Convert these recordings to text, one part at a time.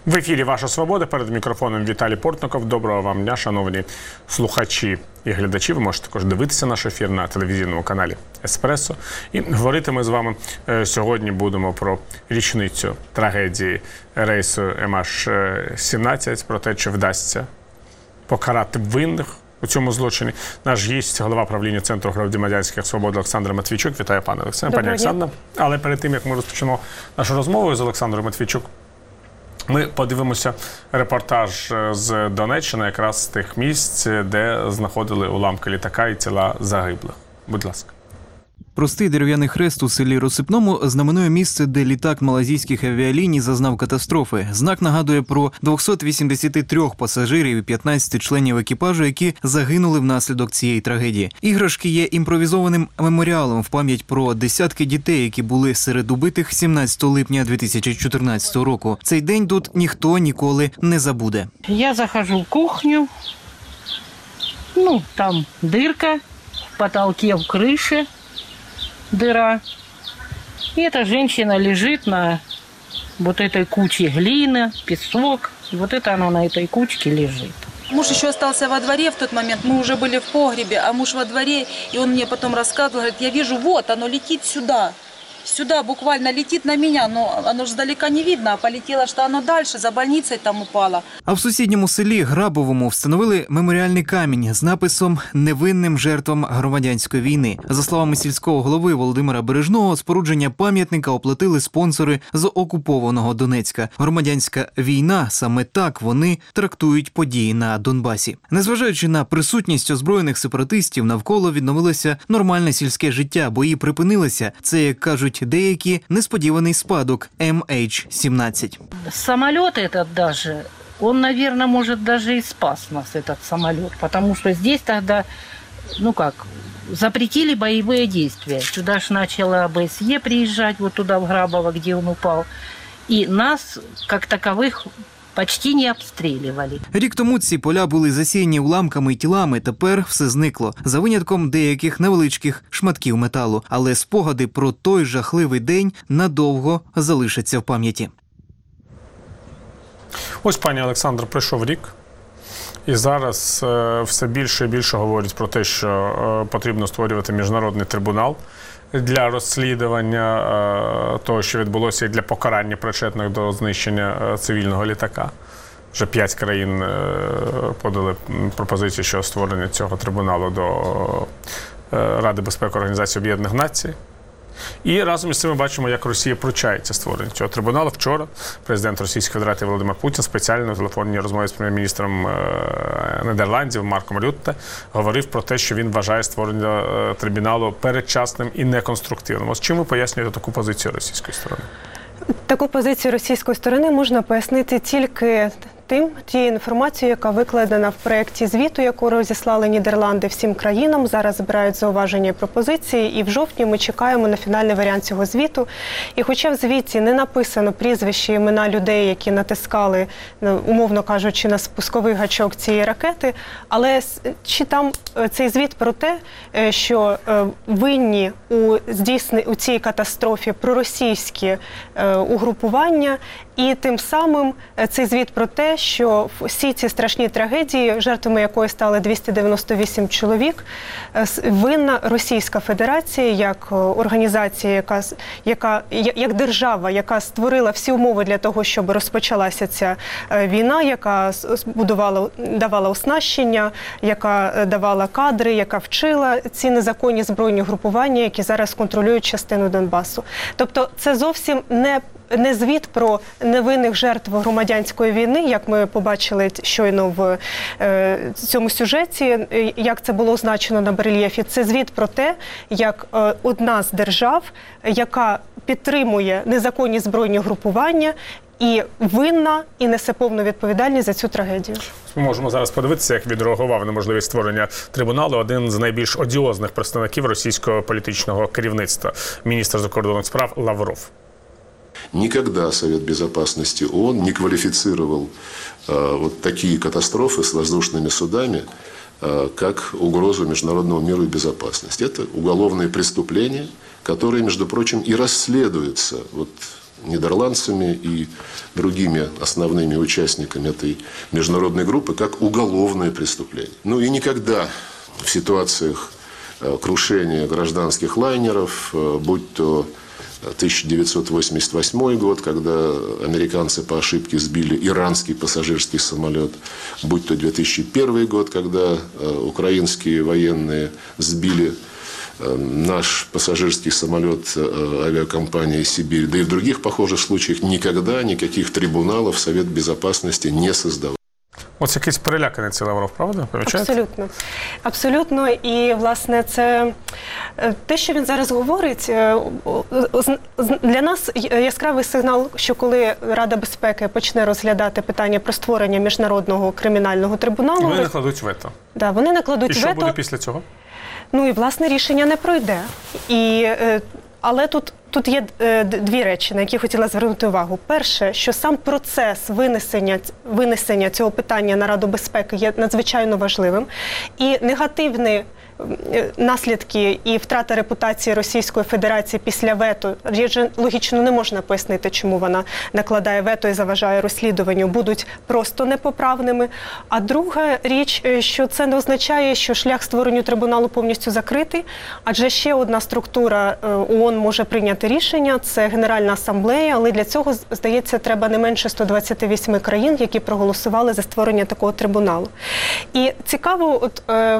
В ефірі «Ваша свобода», перед мікрофоном Віталій Портников. Доброго вам дня, шановні слухачі і глядачі. Ви можете також дивитися наш ефір на телевізійному каналі «Еспресо». І говорити ми з вами сьогодні будемо про річницю трагедії рейсу MH17, про те, чи вдасться покарати винних у цьому злочині. Наш гість, голова правління Центру громадянських свобод Олександр Матвійчук. Вітаю, пане Олександр. Пані Олександра. Але перед тим, як ми розпочнемо нашу розмову з Олександром Матвійчук, ми подивимося репортаж з Донеччини, якраз з тих місць, де знаходили уламки літака і тіла загиблих. Будь ласка. Простий дерев'яний хрест у селі Розсипному знаменує місце, де літак малайзійських авіаліній зазнав катастрофи. Знак нагадує про 283 пасажирів і 15 членів екіпажу, які загинули внаслідок цієї трагедії. Іграшки є імпровізованим меморіалом в пам'ять про десятки дітей, які були серед убитих 17 липня 2014 року. Цей день тут ніхто ніколи не забуде. Я захожу в кухню, там дырка, в потолке, в крыше дыра. И эта женщина лежит на вот этой куче глины, песок. И вот это она на этой кучке лежит. Муж еще остался во дворе в тот момент. Мы уже были в погребе, а муж во дворе. И он мне потом рассказывал, говорит, я вижу, вот оно летит сюда. Сюда буквально летит на меня, но оно же сдалека не видно, а полетело, что оно дальше, за больницей там упало. А в сусідньому селі Грабовому встановили меморіальний камінь з написом «Невинним жертвам громадянської війни». За словами сільського голови Володимира Бережного, спорудження пам'ятника оплатили спонсори з окупованого Донецька. Громадянська війна – саме так вони трактують події на Донбасі. Незважаючи на присутність озброєних сепаратистів, навколо відновилося нормальне сільське життя, бої припинилися. Це, як кажуть деякі, несподіваний спадок MH17. Самолет этот даже, он, наверное, может даже и спас нас, этот самолет, потому что здесь тогда, запретили боевые действия. Сюда ж начала ОБСЕ приезжать, вот туда, в Грабово, где он упал, и нас, как таковых, почти не обстрілювали. Рік тому ці поля були засіяні уламками і тілами, тепер все зникло. За винятком деяких невеличких шматків металу. Але спогади про той жахливий день надовго залишаться в пам'яті. Ось, пані Олександр, пройшов рік. І зараз все більше і більше говорять про те, що потрібно створювати міжнародний трибунал для розслідування того, що відбулося, і для покарання причетних до знищення цивільного літака. Вже 5 країн подали пропозицію щодо створення цього трибуналу до Ради безпеки Організації Об'єднаних Націй. І разом із цим ми бачимо, як Росія пручається створення цього трибуналу. Вчора президент Російської Федерації Володимир Путін спеціально в телефонній розмові з прем'єр-міністром Нідерландів Марком Рютте говорив про те, що він вважає створення трибуналу передчасним і неконструктивним. Ось чим ви пояснюєте таку позицію російської сторони? Таку позицію російської сторони можна пояснити тільки тією інформацією, яка викладена в проєкті звіту, яку розіслали Нідерланди всім країнам. Зараз збирають зауваження і пропозиції, і в жовтні ми чекаємо на фінальний варіант цього звіту. І хоча в звіті не написано прізвища, імена людей, які натискали, умовно кажучи, на спусковий гачок цієї ракети, але чи там цей звіт про те, що винні у цій катастрофі проросійські угрупування, і тим самим цей звіт про те, що всі ці страшні трагедії, жертвами якої стали 298 чоловік, винна Російська Федерація як організація, як держава, яка створила всі умови для того, щоб розпочалася ця війна, яка давала оснащення, яка давала кадри, яка вчила ці незаконні збройні групування, які зараз контролюють частину Донбасу. Тобто це зовсім не звіт про невинних жертв громадянської війни, як ми побачили щойно в цьому сюжеті, як це було означено на барельєфі. Це звіт про те, як одна з держав, яка підтримує незаконні збройні групування, і винна, і несе повну відповідальність за цю трагедію. Ми можемо зараз подивитися, як відреагував на можливість створення трибуналу один з найбільш одіозних представників російського політичного керівництва, міністр закордонних справ Лавров. Никогда Совет Безопасности ООН не квалифицировал вот такие катастрофы с воздушными судами как угрозу международному миру и безопасности. Это уголовные преступления, которые, между прочим, и расследуются нидерландцами и другими основными участниками этой международной группы как уголовное преступление. Ну и никогда в ситуациях крушения гражданских лайнеров, будь то 1988 год, когда американцы по ошибке сбили иранский пассажирский самолет, будь то 2001 год, когда украинские военные сбили наш пассажирский самолет авиакомпании «Сибирь», да и в других похожих случаях никогда никаких трибуналов Совет Безопасности не создавал. Ось якийсь переляканий цей Лавров, правда? Помічаєте? Абсолютно. Абсолютно. І, власне, це те, що він зараз говорить, для нас яскравий сигнал, що коли Рада безпеки почне розглядати питання про створення міжнародного кримінального трибуналу... Вони накладуть вето. Да, вони накладуть вето. І що буде після цього? Ну і, власне, рішення не пройде. Але тут є дві речі, на які хотіла звернути увагу. Перше, що сам процес винесення цього питання на Раду безпеки є надзвичайно важливим. І негативні наслідки і втрата репутації Російської Федерації після вето, логічно не можна пояснити, чому вона накладає вето і заважає розслідуванню, будуть просто непоправними. А друга річ, що це не означає, що шлях створенню трибуналу повністю закритий, адже ще одна структура ООН може прийняти рішення, це Генеральна асамблея, але для цього, здається, треба не менше 128 країн, які проголосували за створення такого трибуналу. І цікаво,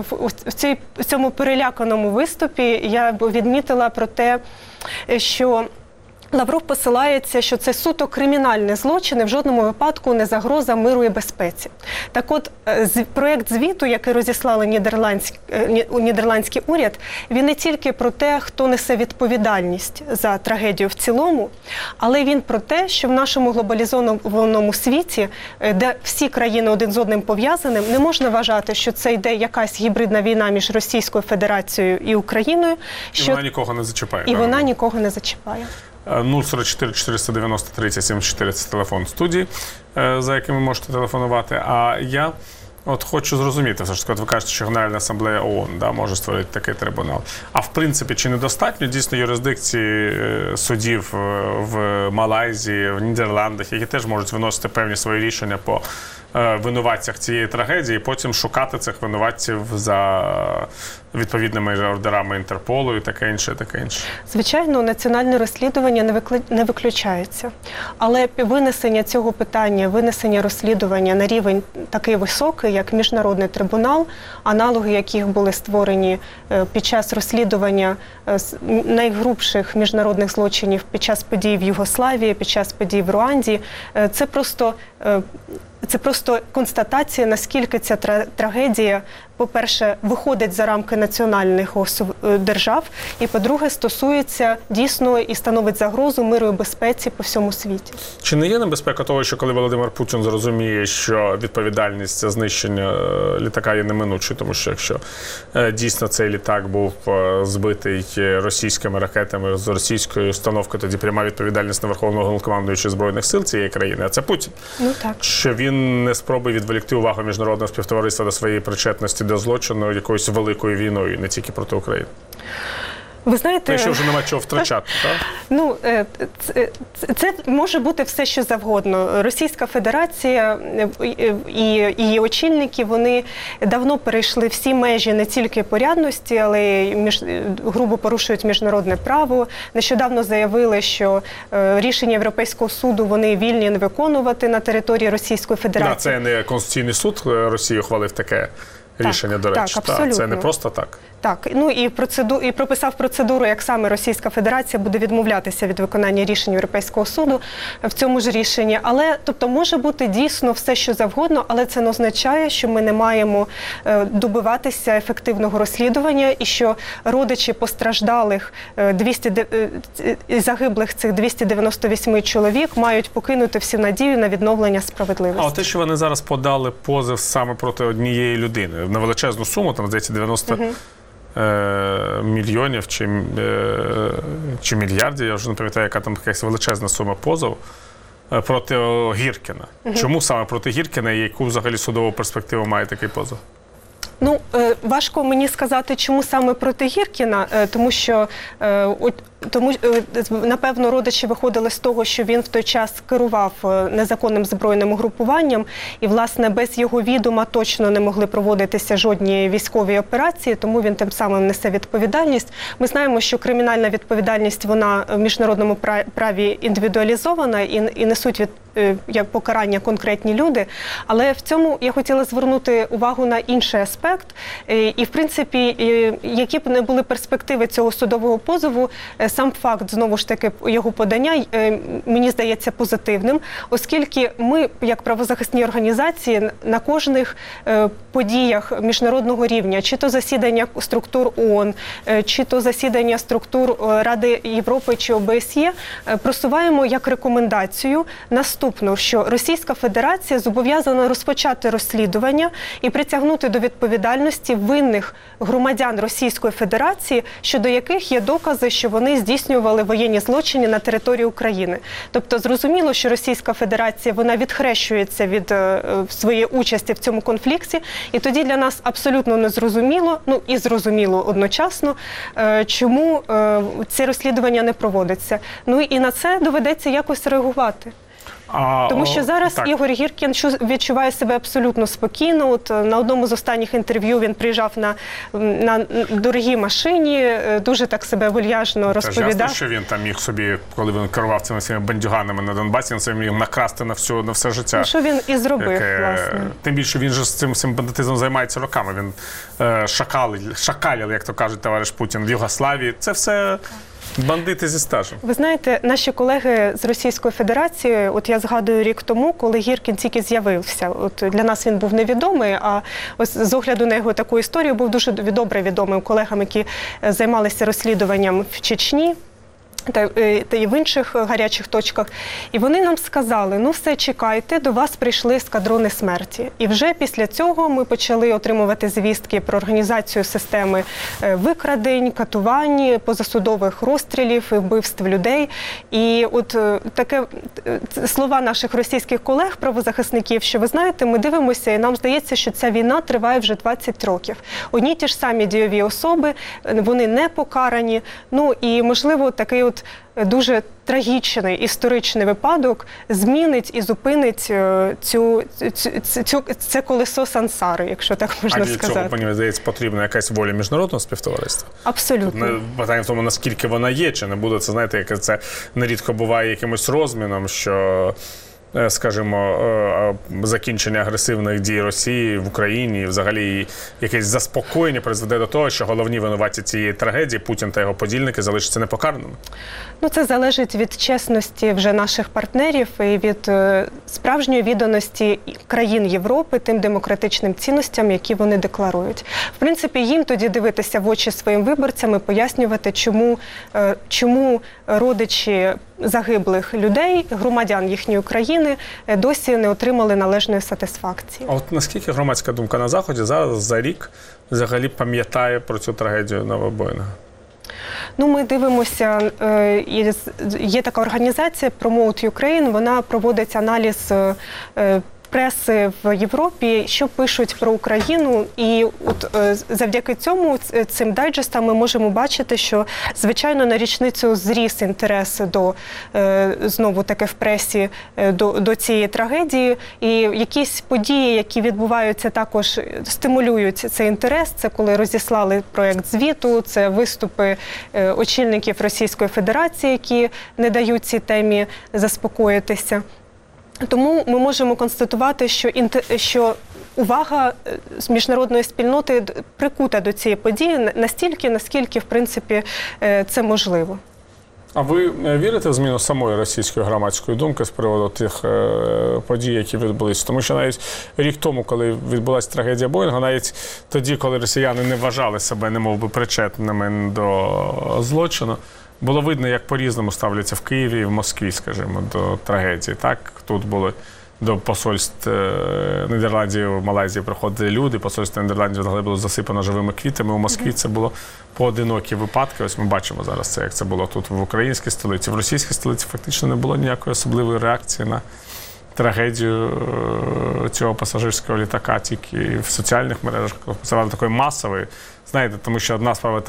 в цьому переляканому виступі я відмітила про те, що Лавров посилається, що це суто кримінальні злочини, в жодному випадку не загроза миру і безпеці. Так от, проєкт звіту, який розіслали нідерландський уряд, він не тільки про те, хто несе відповідальність за трагедію в цілому, але він про те, що в нашому глобалізованому світі, де всі країни один з одним пов'язані, не можна вважати, що це йде якась гібридна війна між Російською Федерацією і Україною. І вона нікого не зачіпає. І вона нікого не зачіпає. 044 490 30 74 – це телефон студії, за яким ви можете телефонувати. А я хочу зрозуміти, все ж таки, ви кажете, що Генеральна асамблея ООН може створити такий трибунал. А в принципі, чи недостатньо дійсно юрисдикції судів в Малайзії, в Нідерландах, які теж можуть виносити певні свої рішення по винуватцях цієї трагедії, і потім шукати цих винуватців за відповідними ордерами Інтерполу і таке інше, таке інше? Звичайно, національне розслідування не виключається. Але винесення цього питання, винесення розслідування на рівень такий високий, як Міжнародний трибунал, аналоги яких були створені під час розслідування найгрубших міжнародних злочинів під час подій в Югославії, під час подій в Руанді, це просто констатація, наскільки ця трагедія, по-перше, виходить за рамки національних держав, і, по-друге, стосується дійсно і становить загрозу миру і безпеці по всьому світі. Чи не є небезпека того, що коли Володимир Путін зрозуміє, що відповідальність за знищення літака є неминучою, тому що якщо дійсно цей літак був збитий російськими ракетами з російської установки, тоді пряма відповідальність на Верховного Головнокомандуючого Збройних сил цієї країни, а це Путін. Ну так. Що він не спробує відволікти увагу міжнародного співтовариства до своєї причетності до злочину якоюсь великою війною, не тільки проти України. Ви знаєте, якщо вже немає чого втрачати, так? Ну, це може бути все, що завгодно. Російська Федерація і її очільники, вони давно перейшли всі межі не тільки порядності, але й грубо порушують міжнародне право. Нещодавно заявили, що рішення Європейського суду вони вільні не виконувати на території Російської Федерації. Так, це не Конституційний суд Росії ухвалив таке рішення, до речі. Так, абсолютно. Це не просто так. Так, ну і прописав процедуру, як саме Російська Федерація буде відмовлятися від виконання рішень Європейського суду в цьому ж рішенні. Але, тобто, може бути дійсно все, що завгодно, але це не означає, що ми не маємо добиватися ефективного розслідування і що родичі постраждалих загиблих цих 298 чоловік мають покинути всю надію на відновлення справедливості. А те, що вони зараз подали позов саме проти однієї людини, на величезну суму, там, здається, 90 мільйонів чи мільярдів, я вже не пам'ятаю, яка там якась величезна сума позов проти Гіркіна. Чому саме проти Гіркіна і яку взагалі судову перспективу має такий позов? Ну, важко мені сказати, чому саме проти Гіркіна, тому що Тому, напевно, родичі виходили з того, що він в той час керував незаконним збройним угрупуванням, і, власне, без його відома точно не могли проводитися жодні військові операції, тому він тим самим несе відповідальність. Ми знаємо, що кримінальна відповідальність, вона в міжнародному праві індивідуалізована і несуть як покарання конкретні люди. Але в цьому я хотіла звернути увагу на інший аспект. І, в принципі, які б не були перспективи цього судового позову, сам факт, знову ж таки, його подання, мені здається позитивним, оскільки ми, як правозахисні організації, на кожних подіях міжнародного рівня, чи то засідання структур ООН, чи то засідання структур Ради Європи чи ОБСЄ, просуваємо як рекомендацію наступну, що Російська Федерація зобов'язана розпочати розслідування і притягнути до відповідальності винних громадян Російської Федерації, щодо яких є докази, що вони здійснювали воєнні злочини на території України. Тобто зрозуміло, що Російська Федерація, вона відхрещується від своєї участі в цьому конфлікті, і тоді для нас абсолютно незрозуміло, ну і зрозуміло одночасно, чому це розслідування не проводиться. Ну і на це доведеться якось реагувати. Тому що зараз Ігор Гіркін відчуває себе абсолютно спокійно. От на одному з останніх інтерв'ю він приїжджав на дорогій машині, дуже так себе вальяжно розповідав. Ясно, що він там міг собі, коли він керував цими всіма бандюганами на Донбасі, він собі міг накрасти на все життя. Ну, що він і зробив, власне. Тим більше він же з цим бандитизмом займається роками. Він шакалів, як то кажуть товариш Путін, в Югославії. Це все... бандити зі стажем. Ви знаєте, наші колеги з Російської Федерації, от я згадую рік тому, коли Гіркін тільки з'явився. От для нас він був невідомий, а ось з огляду на його таку історію був дуже добре відомим колегам, які займалися розслідуванням в Чечні та і в інших гарячих точках. І вони нам сказали, ну все, чекайте, до вас прийшли ескадрони смерті. І вже після цього ми почали отримувати звістки про організацію системи викрадень, катувань, позасудових розстрілів, вбивств людей. І от таке слова наших російських колег, правозахисників, що ви знаєте, ми дивимося і нам здається, що ця війна триває вже 20 років. Одні ті ж самі дійові особи, вони не покарані. Ну і, можливо, такий от дуже трагічний історичний випадок змінить і зупинить це колесо сансари, якщо так можна сказати. А для цього, мені здається, потрібна якась воля міжнародного співтовариства? Абсолютно. Питання в тому, наскільки вона є, чи не буде це, знаєте, як це нерідко буває якимось розміном, що... скажімо, закінчення агресивних дій Росії в Україні і взагалі якесь заспокоєння призведе до того, що головні винуваті цієї трагедії, Путін та його подільники, залишаться непокараними? Ну, це залежить від чесності вже наших партнерів і від справжньої відданості країн Європи тим демократичним цінностям, які вони декларують. В принципі, їм тоді дивитися в очі своїм виборцям і пояснювати, чому родичі загиблих людей, громадян їхньої країни, досі не отримали належної сатисфакції. А от наскільки громадська думка на Заході зараз за рік взагалі пам'ятає про цю трагедію новобойного? Ну, ми дивимося, є така організація Promote Ukraine, вона проводить аналіз преси в Європі, що пишуть про Україну, і от завдяки цим дайджестам ми можемо бачити, що, звичайно, на річницю зріс інтерес знову таки в пресі до цієї трагедії, і якісь події, які відбуваються, також стимулюють цей інтерес. Це коли розіслали проєкт звіту, це виступи очільників Російської Федерації, які не дають цій темі заспокоїтися. Тому ми можемо констатувати, що увага з міжнародної спільноти прикута до цієї події настільки, наскільки, в принципі, це можливо. А ви вірите в зміну самої російської громадської думки з приводу тих подій, які відбулися? Тому що навіть рік тому, коли відбулася трагедія Боїнга, навіть тоді, коли росіяни не вважали себе немовби причетними до злочину, було видно, як по-різному ставляться в Києві і в Москві, скажімо, до трагедії. Так, тут були до посольств Нідерландів, Малайзії приходили люди, посольство Нідерландів взагалі було засипано живими квітами. У Москві це було поодинокі випадки. Ось ми бачимо зараз це, як це було тут в українській столиці. В російській столиці фактично не було ніякої особливої реакції на трагедію цього пасажирського літака, тільки в соціальних мережах. Це такої масової, знаєте, тому що одна справа там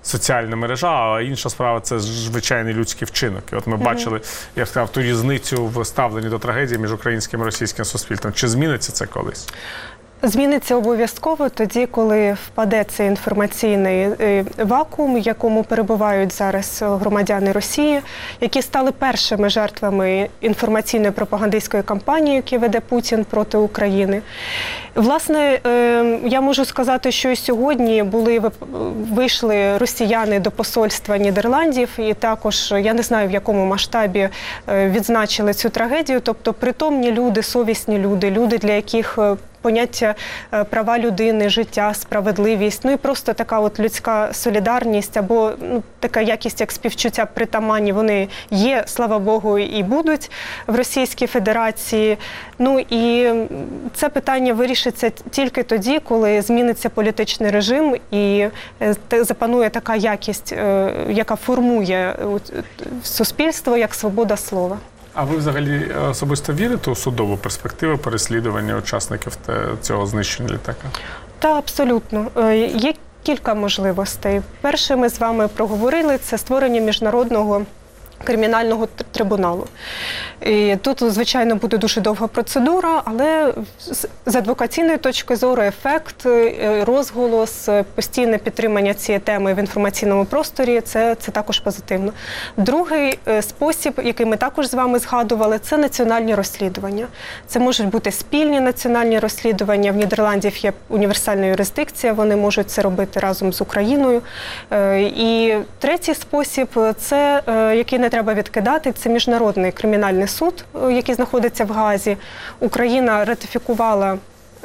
соціальна мережа, а інша справа – це звичайний людський вчинок. І от ми бачили, я сказав, ту різницю в ставленні до трагедії між українським і російським суспільством. Чи зміниться це колись? Зміниться обов'язково тоді, коли впаде цей інформаційний вакуум, в якому перебувають зараз громадяни Росії, які стали першими жертвами інформаційної пропагандистської кампанії, яку веде Путін проти України. Власне, я можу сказати, що і сьогодні вийшли росіяни до посольства Нідерландів, і також, я не знаю, в якому масштабі відзначили цю трагедію, тобто притомні люди, совісні люди, люди, для яких поняття права людини, життя, справедливість, ну і просто така от людська солідарність або така якість, як співчуття притаманні, вони є, слава Богу, і будуть в Російській Федерації. Ну і це питання вирішиться тільки тоді, коли зміниться політичний режим і запанує така якість, яка формує суспільство, як свобода слова. А ви взагалі особисто вірите у судову перспективу переслідування учасників цього знищення літака? Так, абсолютно. Є кілька можливостей. Перше, ми з вами проговорили, це створення міжнародного кримінального трибуналу. І тут, звичайно, буде дуже довга процедура, але з адвокаційної точки зору ефект, розголос, постійне підтримання цієї теми в інформаційному просторі – це також позитивно. Другий спосіб, який ми також з вами згадували, це національні розслідування. Це можуть бути спільні національні розслідування. В Нідерландів є універсальна юрисдикція, вони можуть це робити разом з Україною. І третій спосіб, це, який не треба відкидати, це Міжнародний кримінальний суд, який знаходиться в Гаазі. Україна ратифікувала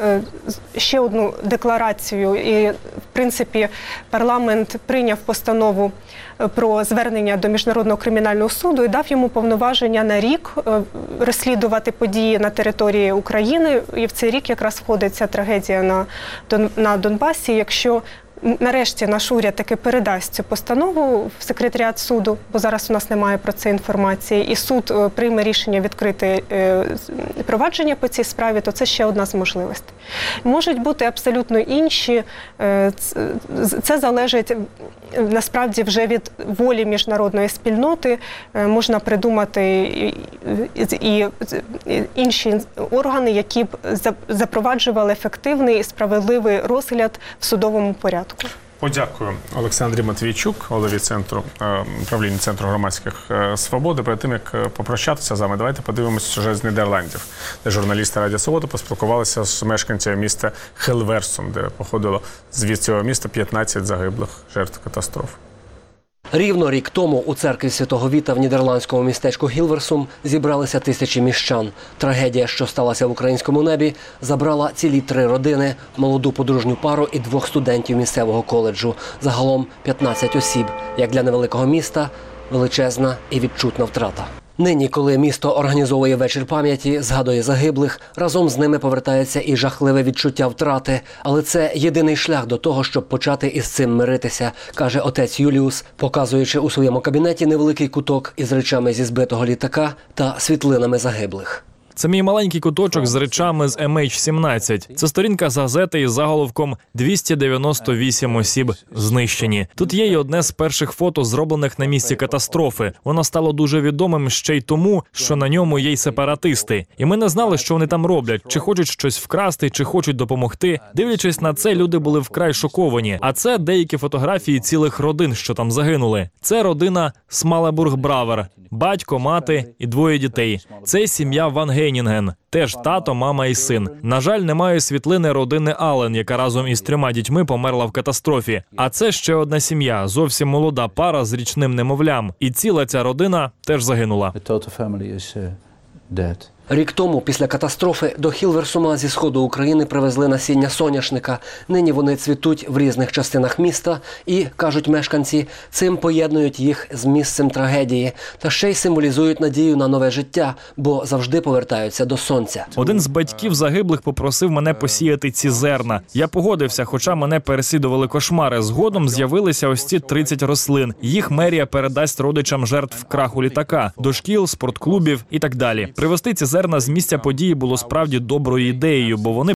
ще одну декларацію і, в принципі, парламент прийняв постанову про звернення до Міжнародного кримінального суду і дав йому повноваження на рік розслідувати події на території України. І в цей рік якраз входить ця трагедія на Донбасі. Якщо нарешті наш уряд таки передасть цю постанову в секретаріат суду, бо зараз у нас немає про це інформації, і суд прийме рішення відкрити провадження по цій справі, то це ще одна з можливостей. Можуть бути абсолютно інші. Це залежить насправді вже від волі міжнародної спільноти. Можна придумати і інші органи, які б запроваджували ефективний і справедливий розгляд в судовому порядку. Подякую Олександрі Матвійчук, голові управління Центру громадських свобод. Перед тим, як попрощатися з вами, давайте подивимося сюжет з Нідерландів, де журналісти Радіо Свобода поспілкувалися з мешканцями міста Хелверсум, де походило з цього міста 15 загиблих жертв катастроф. Рівно рік тому у церкві Святого Віта в нідерландському містечку Гілверсум зібралися тисячі міщан. Трагедія, що сталася в українському небі, забрала цілі 3 родини, молоду подружню пару і 2 студентів місцевого коледжу. Загалом 15 осіб. Як для невеликого міста, величезна і відчутна втрата. Нині, коли місто організовує вечір пам'яті, згадує загиблих, разом з ними повертається і жахливе відчуття втрати. Але це єдиний шлях до того, щоб почати із цим миритися, каже отець Юліус, показуючи у своєму кабінеті невеликий куток із речами зі збитого літака та світлинами загиблих. Це мій маленький куточок з речами з MH17. Це сторінка з газети із заголовком «298 осіб знищені». Тут є й одне з перших фото, зроблених на місці катастрофи. Воно стало дуже відомим ще й тому, що на ньому є й сепаратисти. І ми не знали, що вони там роблять, чи хочуть щось вкрасти, чи хочуть допомогти. Дивлячись на це, люди були вкрай шоковані. А це деякі фотографії цілих родин, що там загинули. Це родина Смалебург-Бравер. Батько, мати і 2 дітей. Це сім'я Ван Гейнінген. Теж тато, мама і син. На жаль, немає світлини родини Аллен, яка разом із 3 дітьми померла в катастрофі. А це ще одна сім'я, зовсім молода пара з річним немовлям. І ціла ця родина теж загинула. Рік тому, після катастрофи, до Хілверсума зі сходу України привезли насіння соняшника. Нині вони цвітуть в різних частинах міста і, кажуть мешканці, цим поєднують їх з місцем трагедії. Та ще й символізують надію на нове життя, бо завжди повертаються до сонця. Один з батьків загиблих попросив мене посіяти ці зерна. Я погодився, хоча мене переслідували кошмари. Згодом з'явилися ось ці 30 рослин. Їх мерія передасть родичам жертв краху літака, до шкіл, спортклубів і так далі. Привезти ці зерна з місця події було справді доброю ідеєю, бо вони